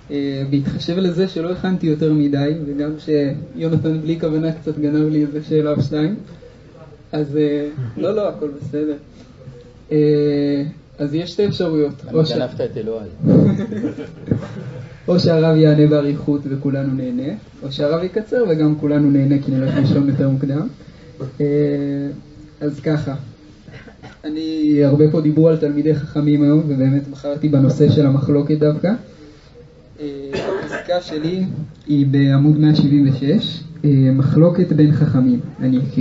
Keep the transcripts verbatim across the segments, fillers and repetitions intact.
בהתחשב לזה שלא הכנתי יותר מדי, וגם שיונתן בלי כוונה קצת גנב לי איזה שאלה או שתיים, אז לא, לא, הכל בסדר. אז יש שתי אפשרויות. למה גנבת את אלוהי? או שהרב יענה בעריכות וכולנו נהנה, או שהרב יקצר וגם כולנו נהנה כי נלך לישון יותר מוקדם. אז ככה, אני הרבה פה דיברו על תלמידי חכמים היום, ובאמת בחרתי בנושא של המחלוקת דווקא. הפסקה שלי היא בעמוד מאה שבעים ושש, מחלוקת בין חכמים, אני אקריא.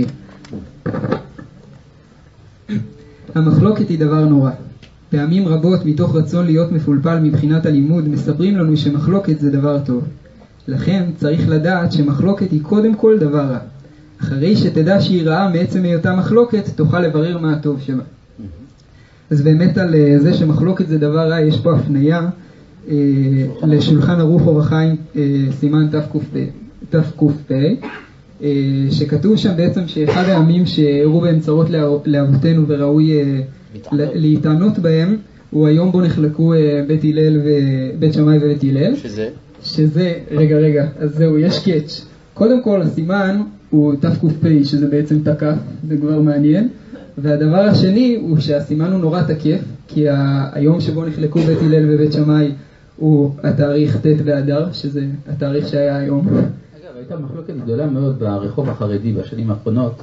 המחלוקת היא דבר נורא. פעמים רבות מתוך רצון להיות מפולפל מבחינת הלימוד מספרים לנו שמחלוקת זה דבר טוב. לכן צריך לדעת שמחלוקת היא קודם כל דבר רע. אחרי שתדע שהיא רעה מעצם היותה מחלוקת, תוכל לברר מה הטוב שבה. אז באמת על זה שמחלוקת זה דבר רע, יש פה הפניה אה, לשולחן ערוך אור החיים, אה, סימן תק"פ, אה, שכתוב שם בעצם שאחד העמים שהראו בהם צרות לאבותינו וראוי אה, להתענות בהם, הוא היום בו נחלקו אה, בית הלל ובית שמאי ובית הלל. שזה? שזה, רגע רגע, אז זהו, יש קאץ'. קודם כל הסימן הוא תק"פ, שזה בעצם תק"פ, זה כבר מעניין. והדבר השני הוא שהסימן הוא נורא תקף, כי היום שבו נחלקו בית הלל ובית שמאי הוא התאריך ט' באדר, שזה התאריך שהיה היום. אגב, הייתה מחלוקת גדולה מאוד ברחוב החרדי בשנים האחרונות,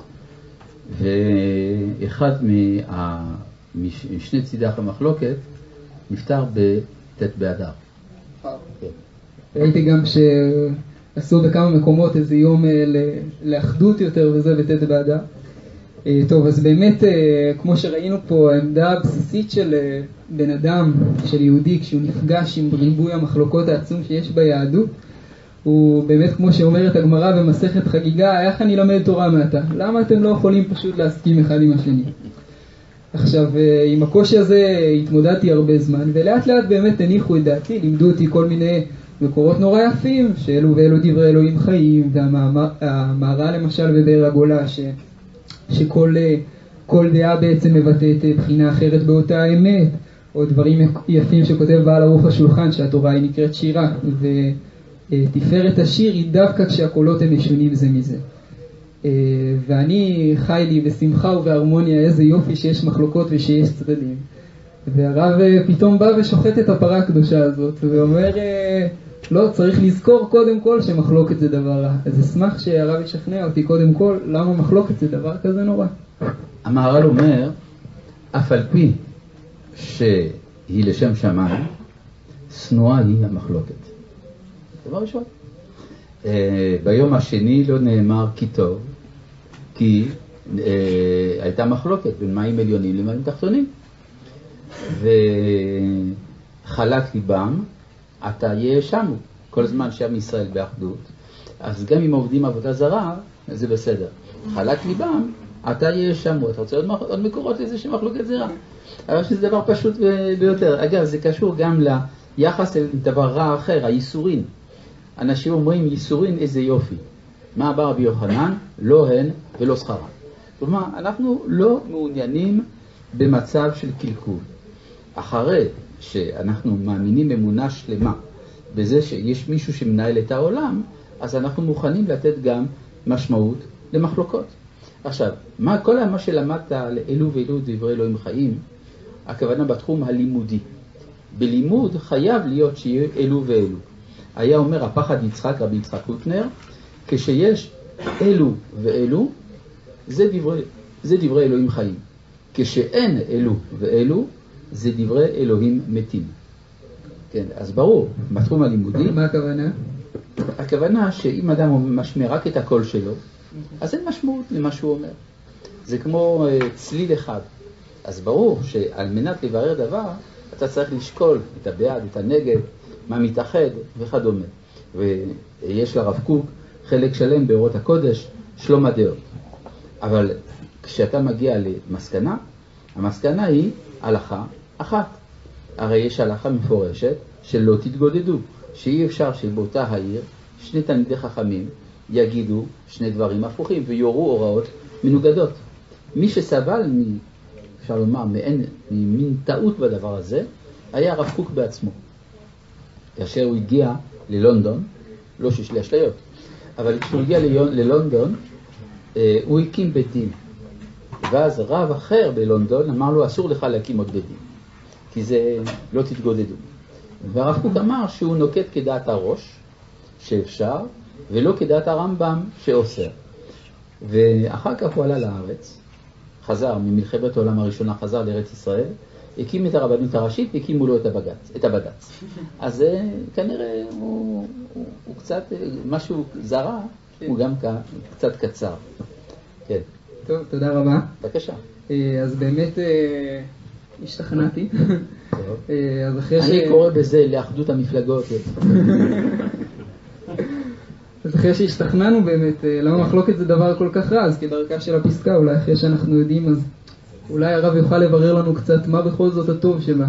ואחד מה... משני צידי המחלוקת נפטר בט' באדר. ראיתי גם שעשו בכמה מקומות איזה יום לאחדות יותר, וזה בט' באדר. טוב, אז באמת, כמו שראינו פה, העמדה הבסיסית של בן אדם, של יהודי, כשהוא נפגש עם ריבוי המחלוקות העצום שיש ביהדות, הוא באמת, כמו שאומרת הגמרא במסכת חגיגה, איך אני למד תורה מעתה? למה אתם לא יכולים פשוט להסכים אחד עם השני? עכשיו, עם הקושי הזה התמודדתי הרבה זמן, ולאט לאט באמת הניחו את דעתי, לימדו אותי כל מיני מקורות נורא יפים, שאלו ואלו דברי אלוהים חיים, והמהר"ל למשל בבאר הגולה, ש... שכל כל דעה בעצם מבטאת בחינה אחרת באותה האמת, או דברים יפים שכותב בעל ערוך השולחן, שהתורה היא נקראת שירה, ותפארת השיר היא דווקא כשהקולות הם משונים זה מזה. ואני חי לי בשמחה ובהרמוניה, איזה יופי שיש מחלוקות ושיש צדדים. והרב פתאום בא ושוחט את הפרה הקדושה הזאת, ואומר, לא, צריך לזכור קודם כל שמחלוקת זה דבר רע. אז אשמח שהרב ישכנע אותי קודם כל, למה מחלוקת זה דבר כזה נורא. המהר"ל אומר, אף על פי שהיא לשם שמיים, שנואה היא המחלוקת. דבר ראשון. ביום השני לא נאמר כי טוב, כי הייתה מחלוקת בין מים עליונים למים תחתונים. וחלק ליבם, אתה יאשמו. כל זמן שעם ישראל באחדות, אז גם אם עובדים עבודה זרה, זה בסדר. חלק ליבם, אתה יאשמו. אתה רוצה עוד, עוד מקורות לזה שמחלוקת זה רע. אבל שזה דבר פשוט ביותר. אגב, זה קשור גם ליחס לדבר רע אחר, הייסורים. אנשים אומרים, ייסורים איזה יופי. מה בא רבי יוחנן? לא הן ולא שכרן. כלומר, אנחנו לא מעוניינים במצב של קלקול. אחרי שאנחנו מאמינים אמונה שלמה בזה שיש מישהו שמנהל את העולם, אז אנחנו מוכנים לתת גם משמעות למחלוקות. עכשיו, מה, כל מה שלמדת לאלו ואלו דברי אלוהים חיים, הכוונה בתחום הלימודי. בלימוד חייב להיות שיהיה אלו ואלו. היה אומר הפחד יצחק, רבי יצחק קוטנר, כשיש אלו ואלו, זה דברי, זה דברי אלוהים חיים. כשאין אלו ואלו, זה דברי אלוהים מתים. כן, אז ברור, בתחום הלימודי... מה הכוונה? הכוונה שאם אדם משמיע רק את הקול שלו, אז אין משמעות למה שהוא אומר. זה כמו צליל אחד. אז ברור שעל מנת לברר דבר, אתה צריך לשקול את הבעד, את הנגד, מה מתאחד וכדומה. ויש לרב קוק חלק שלם באורות הקודש, שלום הדעות. אבל כשאתה מגיע למסקנה, המסקנה היא הלכה אחת. הרי יש הלכה מפורשת שלא תתגודדו, שאי אפשר שבאותה העיר שני תלמידי חכמים יגידו שני דברים הפוכים ויורו הוראות מנוגדות. מי שסבל, מ, אפשר לומר, מעין, ממין טעות בדבר הזה, היה הרב קוק בעצמו. כאשר הוא הגיע ללונדון, לא שיש לי אשליות, אבל כשהוא הגיע ללונדון, הוא הקים בית דין. ואז רב אחר בלונדון אמר לו, אסור לך להקים עוד בית דין, כי זה לא תתגודדו. והרב קוק אמר שהוא נוקט כדעת הראש, שאפשר, ולא כדעת הרמב"ם שאוסר. ואחר כך הוא עלה לארץ, חזר ממלחמת העולם הראשונה, חזר לארץ ישראל, הקים את הרבנות הראשית והקימו לו את הבג"ץ, את הבד"ץ. אז כנראה הוא, הוא, הוא קצת, משהו זרה, כן. הוא גם קצת קצר. כן. טוב, תודה רבה. בבקשה. אז באמת השתכנעתי. טוב. אז אחרי אני ש... קורא בזה לאחדות המפלגות. אז אחרי שהשתכנענו באמת, למה מחלוקת זה דבר כל כך רע? אז כדרכה של הפסקה, אולי אחרי שאנחנו יודעים, אז אולי הרב יוכל לברר לנו קצת מה בכל זאת הטוב שבה.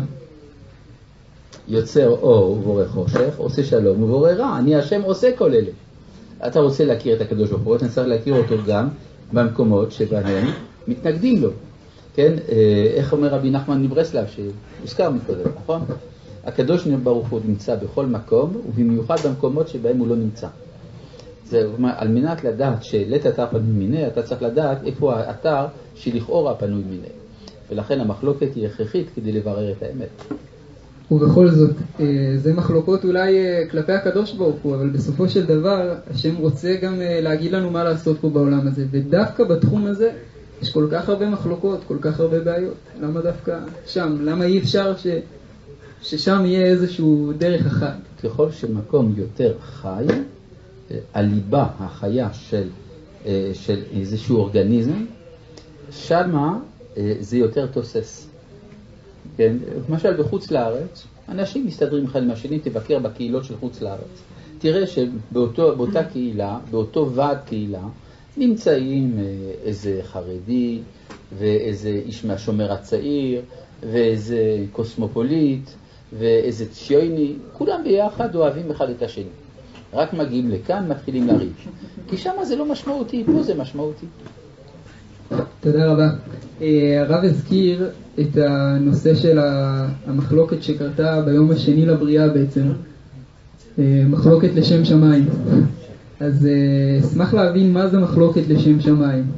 יוצר אור ובורא חושך, עושה שלום ובורא רע. אני השם עושה כל אלה. אתה רוצה להכיר את הקדוש ברוך הוא, אתה צריך להכיר אותו גם במקומות שבהם מתנגדים לו. כן? איך אומר רבי נחמן מברסלב שהוזכר מקודם, נכון? הקדוש ברוך הוא נמצא בכל מקום, ובמיוחד במקומות שבהם הוא לא נמצא. זה אומר, על מנת לדעת שלית אתר פנוי מיני, אתה צריך לדעת איפה האתר שלכאורה פנוי מיני. ולכן המחלוקת היא הכרחית כדי לברר את האמת. ובכל זאת, זה מחלוקות אולי כלפי הקדוש ברוך הוא, אבל בסופו של דבר, השם רוצה גם להגיד לנו מה לעשות פה בעולם הזה. ודווקא בתחום הזה, יש כל כך הרבה מחלוקות, כל כך הרבה בעיות. למה דווקא שם? למה אי אפשר ש... ששם יהיה איזשהו דרך אחת? ככל שמקום יותר חי, הליבה, החיה של, של איזשהו אורגניזם, שמה זה יותר תוסס. כן? למשל בחוץ לארץ, אנשים מסתדרים אחד עם השני, תבקר בקהילות של חוץ לארץ. תראה שבאותה קהילה, באותו ועד קהילה, נמצאים איזה חרדי, ואיזה איש מהשומר הצעיר, ואיזה קוסמופוליט, ואיזה ציוני, כולם ביחד אוהבים אחד את השני. רק מגיעים לכאן, מתחילים לריב. כי שם זה לא משמעותי, פה זה משמעותי. תודה רבה. הרב הזכיר את הנושא של המחלוקת שקרתה ביום השני לבריאה בעצם. מחלוקת לשם שמיים. אז אשמח להבין מה זה מחלוקת לשם שמיים.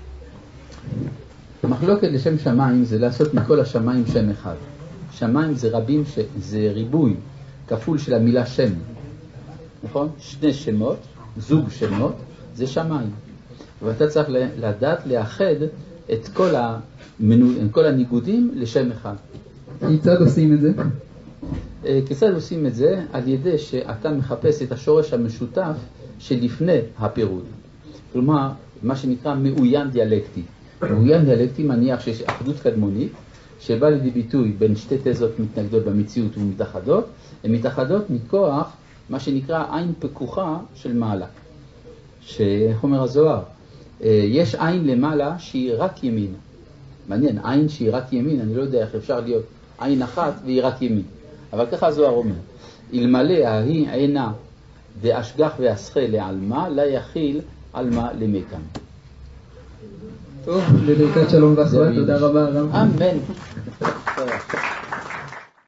מחלוקת לשם שמיים זה לעשות מכל השמיים שם אחד. שמיים זה רבים, זה ריבוי כפול של המילה שם. נכון? שני שמות, זוג שמות, זה שמיים. ואתה צריך לדעת לאחד את כל, המנו, את כל הניגודים לשם אחד. כיצד עושים את זה? כיצד עושים את זה? על ידי שאתה מחפש את השורש המשותף שלפני הפירוד. כלומר, מה שנקרא מאוין דיאלקטי. מאוין דיאלקטי מניח שיש אחדות קדמונית, שבא לידי ביטוי בין שתי תזות מתנגדות במציאות ומתאחדות, הן מתאחדות מכוח מה שנקרא עין פקוחה של מעלה. שאיך אומר הזוהר? יש עין למעלה שהיא רק ימין. מעניין, עין שהיא רק ימין, אני לא יודע איך אפשר להיות עין אחת והיא רק ימין. אבל ככה הזוהר אומר, אלמלא ההיא עינה ואשגח ואסחה לעלמה, לה יכיל עלמה למקם. טוב, לברכת שלום ואחווה, תודה רבה הרב. אמן.